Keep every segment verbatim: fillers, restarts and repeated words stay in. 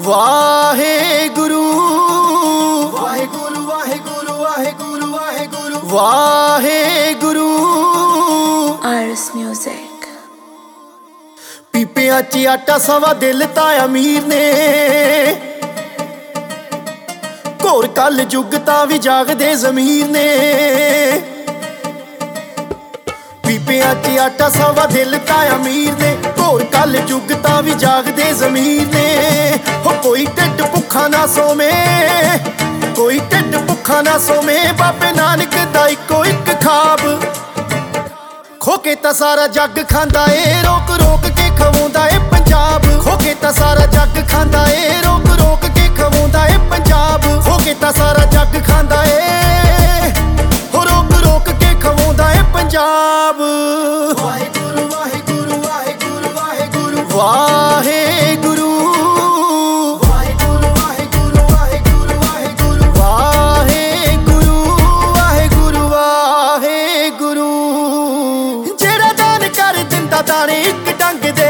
Waheguru Waheguru Waheguru Waheguru Waheguru Waheguru Iris Music। ਪੀਪਿਆਂ 'ਚ ਆਟਾ ਸਵਾ ਦਿਲ ਤਾਂ ਅਮੀਰ ਨੇ, ਘੋਰ ਕਲ ਯੁੱਗ ਤਾਂ ਵੀ ਜਾਗਦੇ ਜ਼ਮੀਰ ਨੇ। ਪੀਪਿਆਂ 'ਚ ਆਟਾ ਸਵਾ ਦਿਲ ਤਾਂ ਅਮੀਰ ਨੇ, ਘੋਰ ਕਲ ਯੁੱਗ ਤਾਂ ਵੀ ਜਾਗਦੇ ਜ਼ਮੀਰ ਨੇ। ਹੋ ਕੋਈ ਢਿੱਡ ਭੁੱਖਾ ਨਾ ਸੋਵੇ, ਕੋਈ ਢਿੱਡ ਭੁੱਖਾ ਨਾ ਸੋਵੇ, ਬਾਬੇ ਨਾਨਕ ਦਾ ਇੱਕੋ ਇੱਕ ਖਾਬ। ਖੋ ਕੇ ਤਾਂ ਸਾਰਾ ਜੱਗ ਖਾਂਦਾ ਏ, ਰੋਕ ਰੋਕ ਕੇ ਖਵਾਉਂਦਾ ਏ ਪੰਜਾਬ। ਖੋ ਕੇ ਤਾਂ ਸਾਰਾ ਜੱਗ ਖਾਂਦਾ ਏ, ਰੋਕ ਰੋਕ ਕੇ ਖਵਾਉਂਦਾ ਏ ਪੰਜਾਬ। ਖੋ ਕੇ ਤਾਂ ਸਾਰਾ ਜੱਗ ਖਾਂਦਾ ਏ, ਹੋ ਰੋਕ ਰੋਕ ਕੇ ਖਵਾਉਂਦਾ ਏ ਪੰਜਾਬ। ਵਾਹਿਗੁਰੂ ਵਾਹਿਗੁਰੂ ਵਾਹਿਗੁਰੂ ਵਾਹਿਗੁਰੂ ਵਾਹਿਗੁਰੂ ਦਾਣੇ ਇੱਕ ਡੰਗ ਦੇ,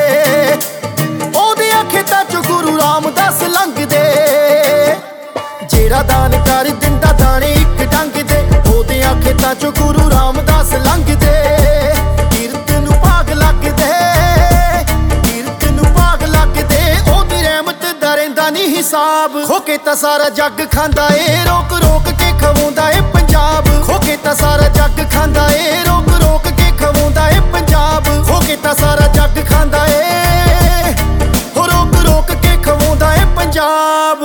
ਉਹਦੇ ਖੇਤਾਂ ਚੋਂ ਗੁਰੂ ਰਾਮਦਾਸ ਲੰਘਦੇ। ਜਿਹੜਾ ਦਾਨ ਕਰ ਦਿੰਦਾ ਦਾਣੇ ਇੱਕ ਡੰਗ ਦੇ, ਉਹਦੇ ਖੇਤਾਂ ਚੋਂ ਗੁਰੂ ਰਾਮਦਾਸ ਲੰਘਦੇ। ਕੀਰਤ ਨੂੰ ਭਾਗ ਲੱਗਦੇ, ਕੀਰਤ ਨੂੰ ਭਾਗ ਲੱਗਦੇ, ਉਹਦੀ ਰਹਿਮਤ ਦਾ ਰਹਿੰਦਾ ਨੀ ਹਿਸਾਬ। ਖੋ ਕੇ ਤਾਂ ਸਾਰਾ ਜੱਗ ਖਾਂਦਾ ਏ, ਰੋਕ ਰੋਕ ਕੇ ਖਵਾਉਂਦਾ ਏ ਪੰਜਾਬ। ਖੋ ਕੇ ਤਾਂ ਸਾਰਾ ਜੱਗ ਖਾਂਦਾ ਏ, ਰੋਕ ਰੋਕ ਕੇ ਖਵਾਉਂਦਾ ਏ ਪੰਜਾਬ। ਖੋ ਕੇ ਤਾਂ ਸਾਰਾ ਜੱਗ ਖਾਂਦਾ ਏ, ਹੋ ਰੋਕ ਰੋਕ ਕੇ ਖਵਾਉਂਦਾ ਏ ਪੰਜਾਬ।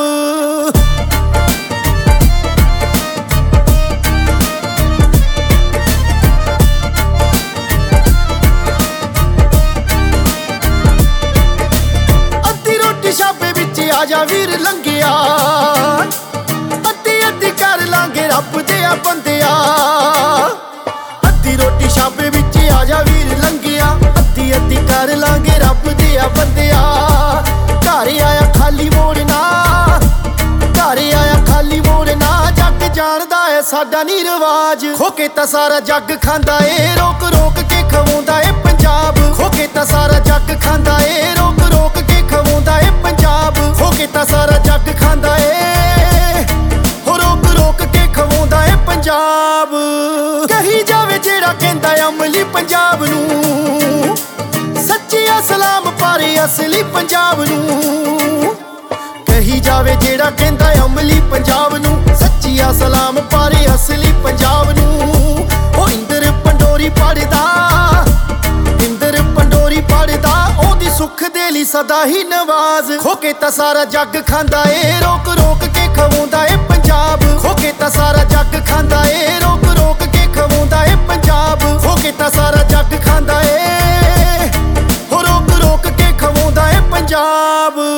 ਅੱਧੀ ਰੋਟੀ ਛਾਪੇ ਵਿੱਚ ਆ ਜਾ ਵੀਰ ਲੰਘਿਆ, ਅੱਧੀ ਅੱਧੀ ਕਰ ਲਾਂਗੇ ਰੱਬ ਦੇ ਆ ਬੰਦਿਆ। ਅੱਧੀ ਰੋਟੀ ਛਾਪੇ ਵਿੱਚ ਆ ਜਾ ਵੀਰ ਲੰਘਿਆ, ਅੱਧੀ ਅੱਧੀ ਕਰ ਲਾਂਗੇ ਰੱਬ ਦੇ ਆ ਬੰਦਿਆ। ਘਰ ਆਇਆ ਖਾਲੀ ਮੋੜਨਾ, ਘਰ ਆਇਆ ਖਾਲੀ ਮੋੜਨਾ, ਜੱਗ ਜਾਣਦਾ ਏ ਸਾਡਾ ਨੀ ਰਿਵਾਜ। ਖੋ ਕੇ ਤਾਂ ਸਾਰਾ ਜੱਗ ਖਾਂਦਾ ਏ, ਰੋਕ ਰੋਕ ਕੇ ਖਵਾਉਂਦਾ ਏ ਪੰਜਾਬ। ਖੋ ਕੇ ਤਾਂ ਸਾਰਾ ਜੱਗ ਖਾਂਦਾ ਏ, ਰੋਕ ਰੋਕ ਕੇ ਖਵਾਉਂਦਾ ਏ ਪੰਜਾਬ। ਖੋ ਕੇ ਤਾਂ ਸਾਰਾ ਜੱਗ ਖਾਂਦਾ ਏ, ਹੋ ਰੋਕ ਰੋਕ ਕੇ ਖਵਾਉਂਦਾ ਏ ਪੰਜਾਬ। ਕਹੀ ਜਾਵੇ ਜਿਹੜਾ ਕਹਿੰਦਾ ਅਮਲੀ ਪੰਜਾਬ ਨੂੰ, ਸੱਚੀਆ ਸਲਾਮ ਪਾਰੇ ਅਸਲੀ ਪੰਜਾਬ ਨੂੰ। ਕਹੀ ਜਾਵੇ ਜਿਹੜਾ ਕਹਿੰਦਾ ਅਮਲੀ ਪੰਜਾਬ ਨੂੰ, ਸੱਚੀਆ ਸਲਾਮ ਪਾਰੇ ਅਸਲੀ ਪੰਜਾਬ ਨੂੰ। ਉਹ ਇੰਦਰ ਪੰਡੋਰੀ ਪੜਦਾ, ਇੰਦਰ ਪੰਡੋਰੀ ਪੜਦਾ, ਉਹਦੀ ਸੁੱਖ ਦੇ ਲਈ ਸਦਾ ਹੀ ਨਵਾਜ਼। ਖੋ ਕੇ ਤਾਂ ਸਾਰਾ ਜੱਗ ਖਾਂਦਾ ਏ, ਰੋਕ ਰੋਕ ਕੇ ਖਵਾਉਂਦਾ ਏ ਪੰਜਾਬ। ਖੋ ਕੇ ਤਾਂ ਸਾਰਾ ਜੱਗ ਖਾਂਦਾ ਏ, ਰੋਕ ਰੋਕ ਕੇ ਖਵਾਉਂਦਾ ਏ ਪੰਜਾਬ। ਖੋ ਕੇ ਤਾਂ ਸਾਰਾ ਜੱਗ ਖਾਂਦਾ ਏ, ਹੋ ਰੋਕ ਰੋਕ ਕੇ ਖਵਾਉਂਦਾ ਏ ਪੰਜਾਬ।